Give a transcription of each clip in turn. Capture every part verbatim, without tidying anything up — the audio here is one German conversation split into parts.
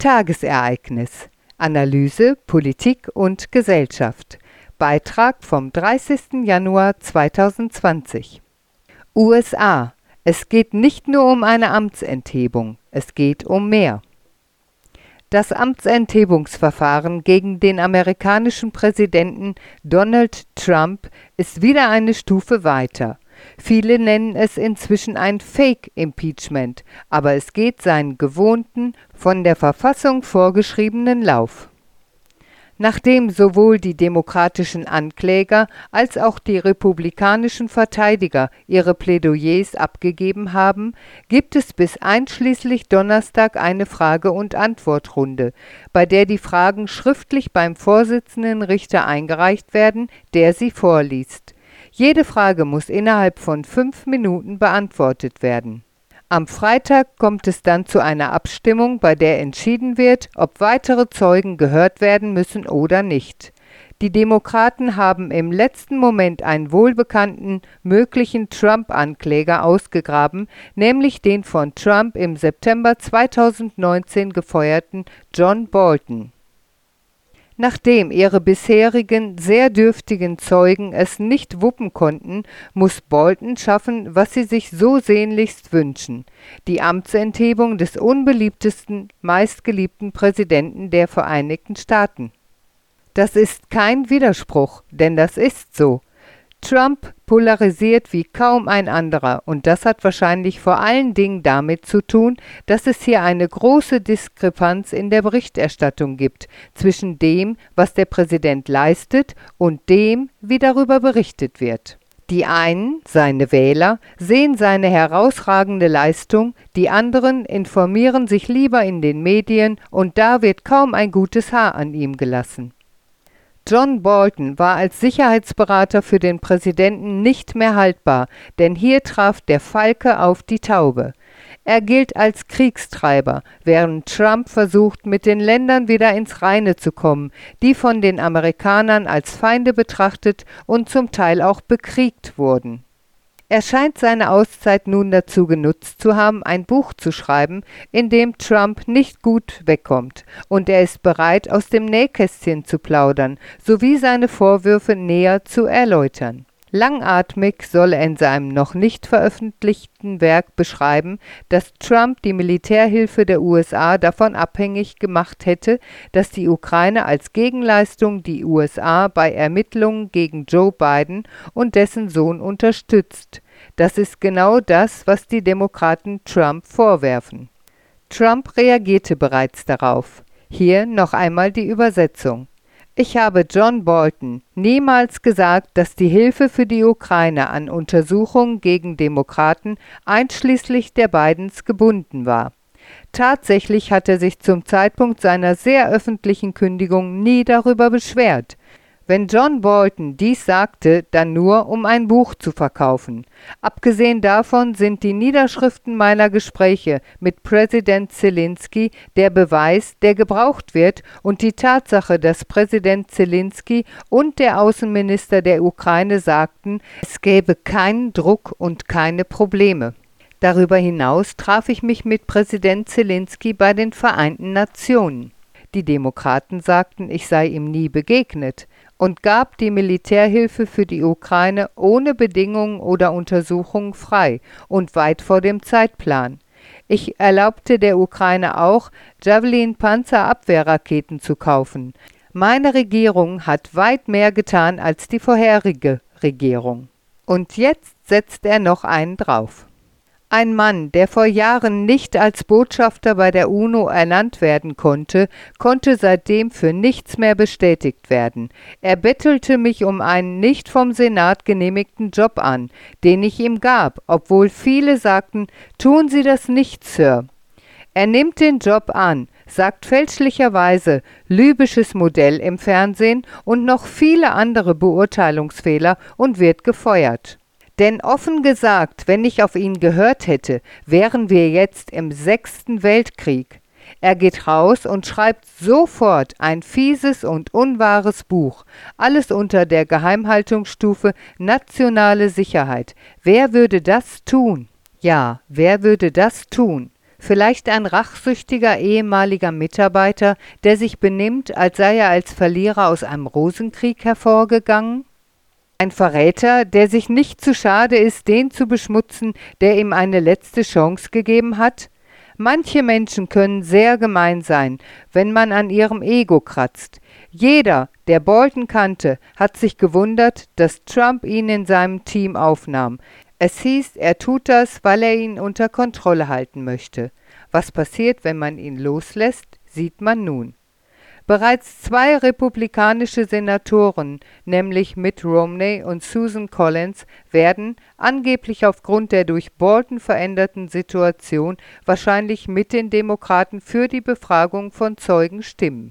Tagesereignis. Analyse, Politik und Gesellschaft. Beitrag vom dreißigsten Januar zweitausendzwanzig. U S A. Es geht nicht nur um eine Amtsenthebung, es geht um mehr. Das Amtsenthebungsverfahren gegen den amerikanischen Präsidenten Donald Trump ist wieder eine Stufe weiter. Viele nennen es inzwischen ein Fake-Impeachment, aber es geht seinen gewohnten, von der Verfassung vorgeschriebenen Lauf. Nachdem sowohl die demokratischen Ankläger als auch die republikanischen Verteidiger ihre Plädoyers abgegeben haben, gibt es bis einschließlich Donnerstag eine Frage- und Antwortrunde, bei der die Fragen schriftlich beim Vorsitzenden Richter eingereicht werden, der sie vorliest. Jede Frage muss innerhalb von fünf Minuten beantwortet werden. Am Freitag kommt es dann zu einer Abstimmung, bei der entschieden wird, ob weitere Zeugen gehört werden müssen oder nicht. Die Demokraten haben im letzten Moment einen wohlbekannten möglichen Trump-Ankläger ausgegraben, nämlich den von Trump im September zweitausendneunzehn gefeuerten John Bolton. Nachdem ihre bisherigen, sehr dürftigen Zeugen es nicht wuppen konnten, muss Bolton schaffen, was sie sich so sehnlichst wünschen: die Amtsenthebung des unbeliebtesten, meistgeliebten Präsidenten der Vereinigten Staaten. Das ist kein Widerspruch, denn das ist so. Trump polarisiert wie kaum ein anderer, und das hat wahrscheinlich vor allen Dingen damit zu tun, dass es hier eine große Diskrepanz in der Berichterstattung gibt zwischen dem, was der Präsident leistet, und dem, wie darüber berichtet wird. Die einen, seine Wähler, sehen seine herausragende Leistung, die anderen informieren sich lieber in den Medien, und da wird kaum ein gutes Haar an ihm gelassen. John Bolton war als Sicherheitsberater für den Präsidenten nicht mehr haltbar, denn hier traf der Falke auf die Taube. Er gilt als Kriegstreiber, während Trump versucht, mit den Ländern wieder ins Reine zu kommen, die von den Amerikanern als Feinde betrachtet und zum Teil auch bekriegt wurden. Er scheint seine Auszeit nun dazu genutzt zu haben, ein Buch zu schreiben, in dem Trump nicht gut wegkommt, und er ist bereit, aus dem Nähkästchen zu plaudern, sowie seine Vorwürfe näher zu erläutern. Langatmig soll er in seinem noch nicht veröffentlichten Werk beschreiben, dass Trump die Militärhilfe der U S A davon abhängig gemacht hätte, dass die Ukraine als Gegenleistung die U S A bei Ermittlungen gegen Joe Biden und dessen Sohn unterstützt. Das ist genau das, was die Demokraten Trump vorwerfen. Trump reagierte bereits darauf. Hier noch einmal die Übersetzung. Ich habe John Bolton niemals gesagt, dass die Hilfe für die Ukraine an Untersuchungen gegen Demokraten einschließlich der Bidens gebunden war. Tatsächlich hat er sich zum Zeitpunkt seiner sehr öffentlichen Kündigung nie darüber beschwert. Wenn John Bolton dies sagte, dann nur, um ein Buch zu verkaufen. Abgesehen davon sind die Niederschriften meiner Gespräche mit Präsident Zelensky der Beweis, der gebraucht wird, und die Tatsache, dass Präsident Zelensky und der Außenminister der Ukraine sagten, es gäbe keinen Druck und keine Probleme. Darüber hinaus traf ich mich mit Präsident Zelensky bei den Vereinten Nationen. Die Demokraten sagten, ich sei ihm nie begegnet, und gab die Militärhilfe für die Ukraine ohne Bedingungen oder Untersuchungen frei und weit vor dem Zeitplan. Ich erlaubte der Ukraine auch, Javelin-Panzerabwehrraketen zu kaufen. Meine Regierung hat weit mehr getan als die vorherige Regierung. Und jetzt setzt er noch einen drauf. Ein Mann, der vor Jahren nicht als Botschafter bei der UNO ernannt werden konnte, konnte seitdem für nichts mehr bestätigt werden. Er bettelte mich um einen nicht vom Senat genehmigten Job an, den ich ihm gab, obwohl viele sagten, tun Sie das nicht, Sir. Er nimmt den Job an, sagt fälschlicherweise libysches Modell im Fernsehen und noch viele andere Beurteilungsfehler und wird gefeuert. Denn offen gesagt, wenn ich auf ihn gehört hätte, wären wir jetzt im sechsten Weltkrieg. Er geht raus und schreibt sofort ein fieses und unwahres Buch, alles unter der Geheimhaltungsstufe nationale Sicherheit. Wer würde das tun? Ja, wer würde das tun? Vielleicht ein rachsüchtiger ehemaliger Mitarbeiter, der sich benimmt, als sei er als Verlierer aus einem Rosenkrieg hervorgegangen? Ein Verräter, der sich nicht zu schade ist, den zu beschmutzen, der ihm eine letzte Chance gegeben hat? Manche Menschen können sehr gemein sein, wenn man an ihrem Ego kratzt. Jeder, der Bolton kannte, hat sich gewundert, dass Trump ihn in seinem Team aufnahm. Es hieß, er tut das, weil er ihn unter Kontrolle halten möchte. Was passiert, wenn man ihn loslässt, sieht man nun. Bereits zwei republikanische Senatoren, nämlich Mitt Romney und Susan Collins, werden, angeblich aufgrund der durch Bolton veränderten Situation, wahrscheinlich mit den Demokraten für die Befragung von Zeugen stimmen.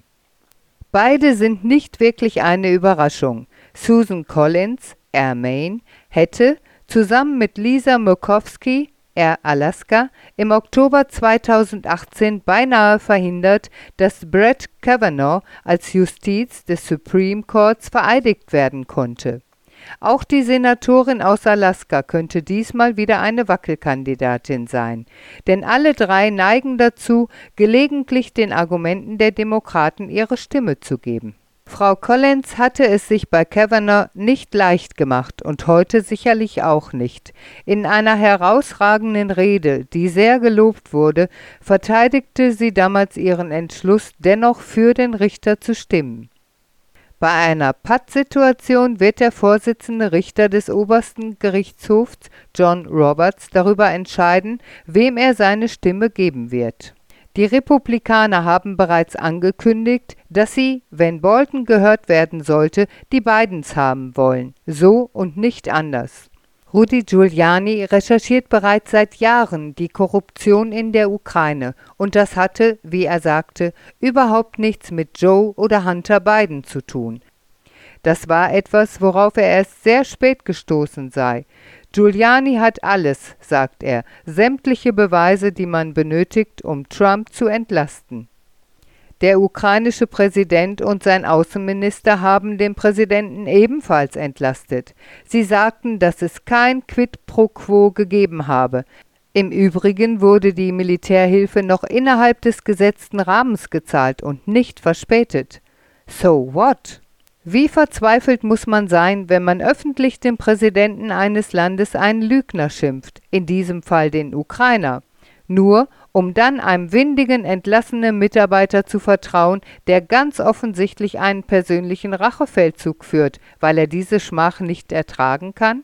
Beide sind nicht wirklich eine Überraschung. Susan Collins, R. Maine, hätte, zusammen mit Lisa Murkowski, R. Alaska, im Oktober zweitausendachtzehn beinahe verhindert, dass Brett Kavanaugh als Justiz des Supreme Courts vereidigt werden konnte. Auch die Senatorin aus Alaska könnte diesmal wieder eine Wackelkandidatin sein, denn alle drei neigen dazu, gelegentlich den Argumenten der Demokraten ihre Stimme zu geben. Frau Collins hatte es sich bei Kavanaugh nicht leicht gemacht und heute sicherlich auch nicht. In einer herausragenden Rede, die sehr gelobt wurde, verteidigte sie damals ihren Entschluss, dennoch für den Richter zu stimmen. Bei einer Pattsituation wird der Vorsitzende Richter des obersten Gerichtshofs, John Roberts, darüber entscheiden, wem er seine Stimme geben wird. Die Republikaner haben bereits angekündigt, dass sie, wenn Bolton gehört werden sollte, die Bidens haben wollen. So und nicht anders. Rudy Giuliani recherchiert bereits seit Jahren die Korruption in der Ukraine und das hatte, wie er sagte, überhaupt nichts mit Joe oder Hunter Biden zu tun. Das war etwas, worauf er erst sehr spät gestoßen sei. Giuliani hat alles, sagt er, sämtliche Beweise, die man benötigt, um Trump zu entlasten. Der ukrainische Präsident und sein Außenminister haben den Präsidenten ebenfalls entlastet. Sie sagten, dass es kein Quid pro quo gegeben habe. Im Übrigen wurde die Militärhilfe noch innerhalb des gesetzten Rahmens gezahlt und nicht verspätet. So what? Wie verzweifelt muss man sein, wenn man öffentlich dem Präsidenten eines Landes einen Lügner schimpft, in diesem Fall den Ukrainer, nur um dann einem windigen, entlassenen Mitarbeiter zu vertrauen, der ganz offensichtlich einen persönlichen Rachefeldzug führt, weil er diese Schmach nicht ertragen kann?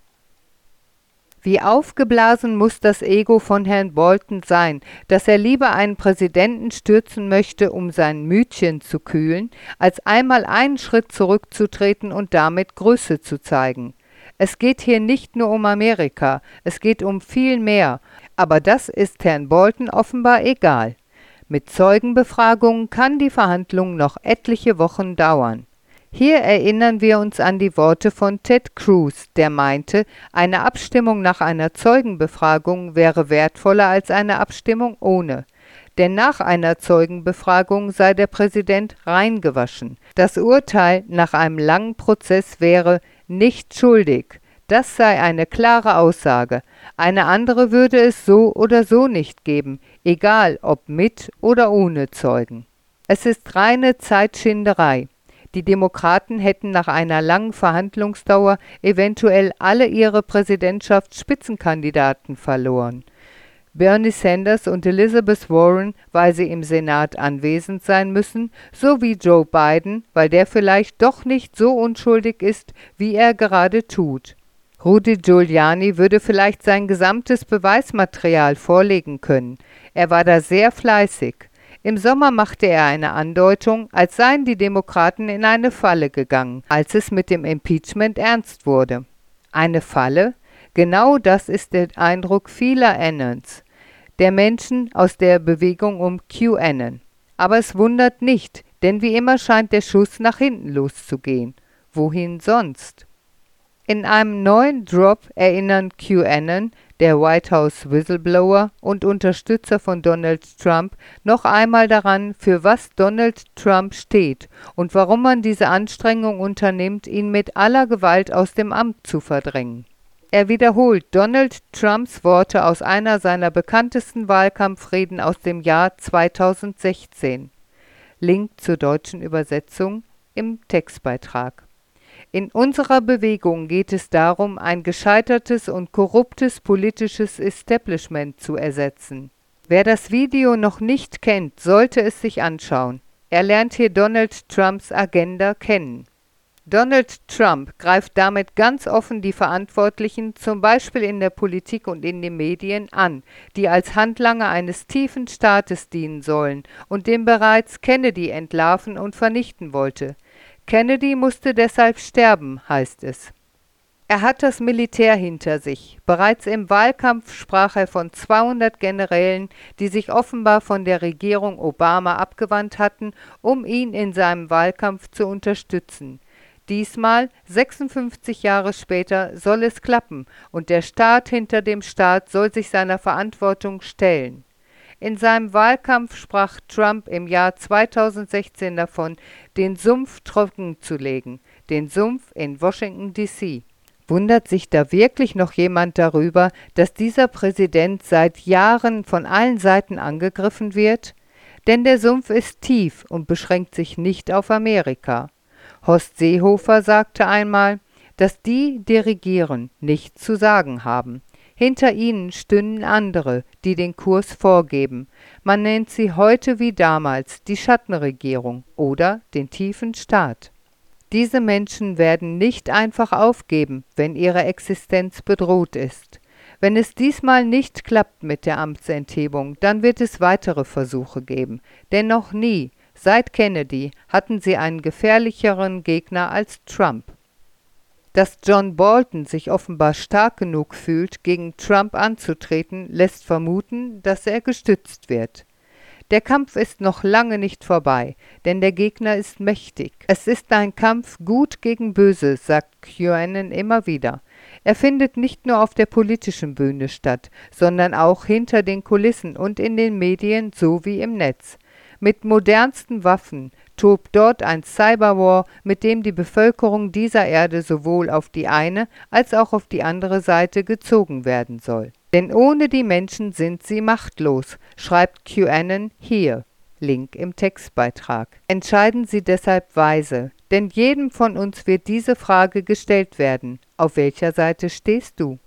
Wie aufgeblasen muss das Ego von Herrn Bolton sein, dass er lieber einen Präsidenten stürzen möchte, um sein Mütchen zu kühlen, als einmal einen Schritt zurückzutreten und damit Größe zu zeigen. Es geht hier nicht nur um Amerika, es geht um viel mehr, aber das ist Herrn Bolton offenbar egal. Mit Zeugenbefragungen kann die Verhandlung noch etliche Wochen dauern. Hier erinnern wir uns an die Worte von Ted Cruz, der meinte, eine Abstimmung nach einer Zeugenbefragung wäre wertvoller als eine Abstimmung ohne. Denn nach einer Zeugenbefragung sei der Präsident reingewaschen. Das Urteil nach einem langen Prozess wäre nicht schuldig. Das sei eine klare Aussage. Eine andere würde es so oder so nicht geben, egal ob mit oder ohne Zeugen. Es ist reine Zeitschinderei. Die Demokraten hätten nach einer langen Verhandlungsdauer eventuell alle ihre Präsidentschaftsspitzenkandidaten verloren. Bernie Sanders und Elizabeth Warren, weil sie im Senat anwesend sein müssen, sowie Joe Biden, weil der vielleicht doch nicht so unschuldig ist, wie er gerade tut. Rudy Giuliani würde vielleicht sein gesamtes Beweismaterial vorlegen können. Er war da sehr fleißig. Im Sommer machte er eine Andeutung, als seien die Demokraten in eine Falle gegangen, als es mit dem Impeachment ernst wurde. Eine Falle? Genau das ist der Eindruck vieler Annons, der Menschen aus der Bewegung um QAnon. Aber es wundert nicht, denn wie immer scheint der Schuss nach hinten loszugehen. Wohin sonst? In einem neuen Drop erinnern QAnon, der White House Whistleblower und Unterstützer von Donald Trump, noch einmal daran, für was Donald Trump steht und warum man diese Anstrengung unternimmt, ihn mit aller Gewalt aus dem Amt zu verdrängen. Er wiederholt Donald Trumps Worte aus einer seiner bekanntesten Wahlkampfreden aus dem Jahr zweitausendsechzehn. Link zur deutschen Übersetzung im Textbeitrag. In unserer Bewegung geht es darum, ein gescheitertes und korruptes politisches Establishment zu ersetzen. Wer das Video noch nicht kennt, sollte es sich anschauen. Er lernt hier Donald Trumps Agenda kennen. Donald Trump greift damit ganz offen die Verantwortlichen, zum Beispiel in der Politik und in den Medien, an, die als Handlanger eines tiefen Staates dienen sollen und den bereits Kennedy entlarven und vernichten wollte. Kennedy musste deshalb sterben, heißt es. Er hat das Militär hinter sich. Bereits im Wahlkampf sprach er von zweihundert Generälen, die sich offenbar von der Regierung Obama abgewandt hatten, um ihn in seinem Wahlkampf zu unterstützen. Diesmal, sechsundfünfzig Jahre später, soll es klappen und der Staat hinter dem Staat soll sich seiner Verantwortung stellen. In seinem Wahlkampf sprach Trump im Jahr zweitausendsechzehn davon, den Sumpf trocken zu legen, den Sumpf in Washington D C Wundert sich da wirklich noch jemand darüber, dass dieser Präsident seit Jahren von allen Seiten angegriffen wird? Denn der Sumpf ist tief und beschränkt sich nicht auf Amerika. Horst Seehofer sagte einmal, dass die, die regieren, nichts zu sagen haben. Hinter ihnen stünden andere, die den Kurs vorgeben. Man nennt sie heute wie damals die Schattenregierung oder den tiefen Staat. Diese Menschen werden nicht einfach aufgeben, wenn ihre Existenz bedroht ist. Wenn es diesmal nicht klappt mit der Amtsenthebung, dann wird es weitere Versuche geben. Denn noch nie, seit Kennedy, hatten sie einen gefährlicheren Gegner als Trump. Dass John Bolton sich offenbar stark genug fühlt, gegen Trump anzutreten, lässt vermuten, dass er gestützt wird. Der Kampf ist noch lange nicht vorbei, denn der Gegner ist mächtig. Es ist ein Kampf Gut gegen Böse, sagt QAnon immer wieder. Er findet nicht nur auf der politischen Bühne statt, sondern auch hinter den Kulissen und in den Medien sowie im Netz. Mit modernsten Waffen tobt dort ein Cyberwar, mit dem die Bevölkerung dieser Erde sowohl auf die eine als auch auf die andere Seite gezogen werden soll. Denn ohne die Menschen sind sie machtlos, schreibt QAnon hier. Link im Textbeitrag. Entscheiden Sie deshalb weise, denn jedem von uns wird diese Frage gestellt werden: Auf welcher Seite stehst du?